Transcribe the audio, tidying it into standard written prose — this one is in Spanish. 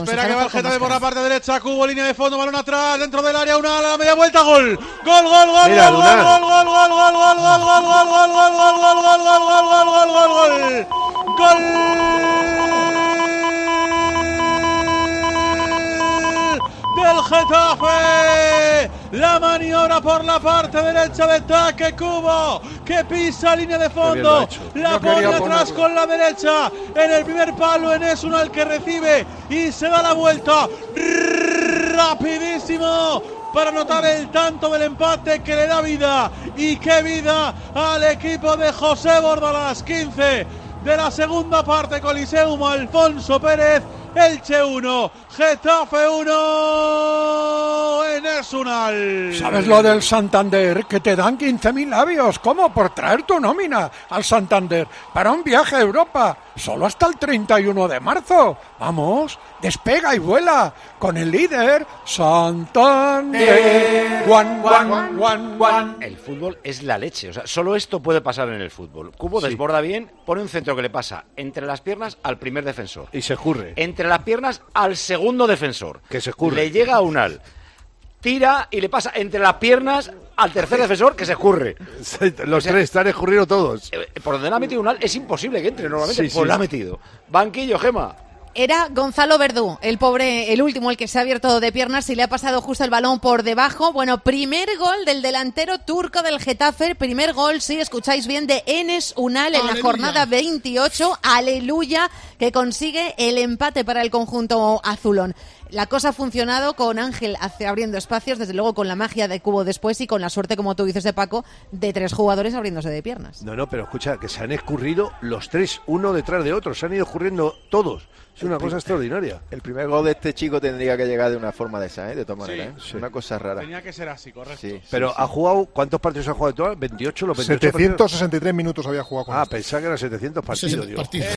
Espera que va el Getafe por la parte derecha. Cubo, línea de fondo, balón atrás, dentro del área, una a la media vuelta, gol. Gol, gol, gol, Mira, gol, Lunar. gol, gol, gol, gol, gol, gol, gol, gol, gol, gol, gol, gol, gol, gol, gol, gol, gol. Del Getafe, la maniobra por la parte derecha de ataque, Cubo, que pisa línea de fondo, la pone atrás con la derecha, en el primer palo Enes Unal que recibe y se da la vuelta, rapidísimo, para anotar el tanto del empate que le da vida, y qué vida al equipo de José Bordalás. 15 de la segunda parte, Coliseum, Alfonso Pérez. Elche 1, Getafe 1, Enes Unal. ¿Sabes lo del Santander? Que te dan 15.000 labios. ¿Cómo? Por traer tu nómina al Santander para un viaje a Europa. Solo hasta el 31 de marzo. Vamos, despega y vuela con el líder Santander. El fútbol es la leche. O sea, solo esto puede pasar en el fútbol. Cubo desborda bien, pone un centro que le pasa entre las piernas al primer defensor. Y se escurre. Entre las piernas al segundo defensor. Que se escurre. Le llega a Unal. Tira y le pasa entre las piernas al tercer defensor, que se escurre. Los tres están escurridos todos. Por donde la ha metido Unal es imposible que entre normalmente. Sí, Pues sí. la ha metido. Banquillo, Gema. Era Gonzalo Verdú, el pobre, el último, el que se ha abierto de piernas y le ha pasado justo el balón por debajo. Bueno, primer gol del delantero turco del Getafe, primer gol, si escucháis bien, de Enes Unal en la jornada 28. Aleluya, que consigue el empate para el conjunto azulón. La cosa ha funcionado con Ángel abriendo espacios, desde luego con la magia de Cubo después y con la suerte, como tú dices, de Paco, de tres jugadores abriéndose de piernas. No, pero escucha, que se han escurrido los tres, uno detrás de otro. Se han ido escurriendo todos. Es una cosa extraordinaria. El primer gol de este chico tendría que llegar de una forma de esa, de todas maneras. Sí. Una cosa rara. Tenía que ser así, correcto. Sí, Pero sí, ha jugado, ¿cuántos partidos ha jugado en total? ¿28? ¿Los 28 763 minutos había jugado con pensaba que eran 700 partidos. partidos.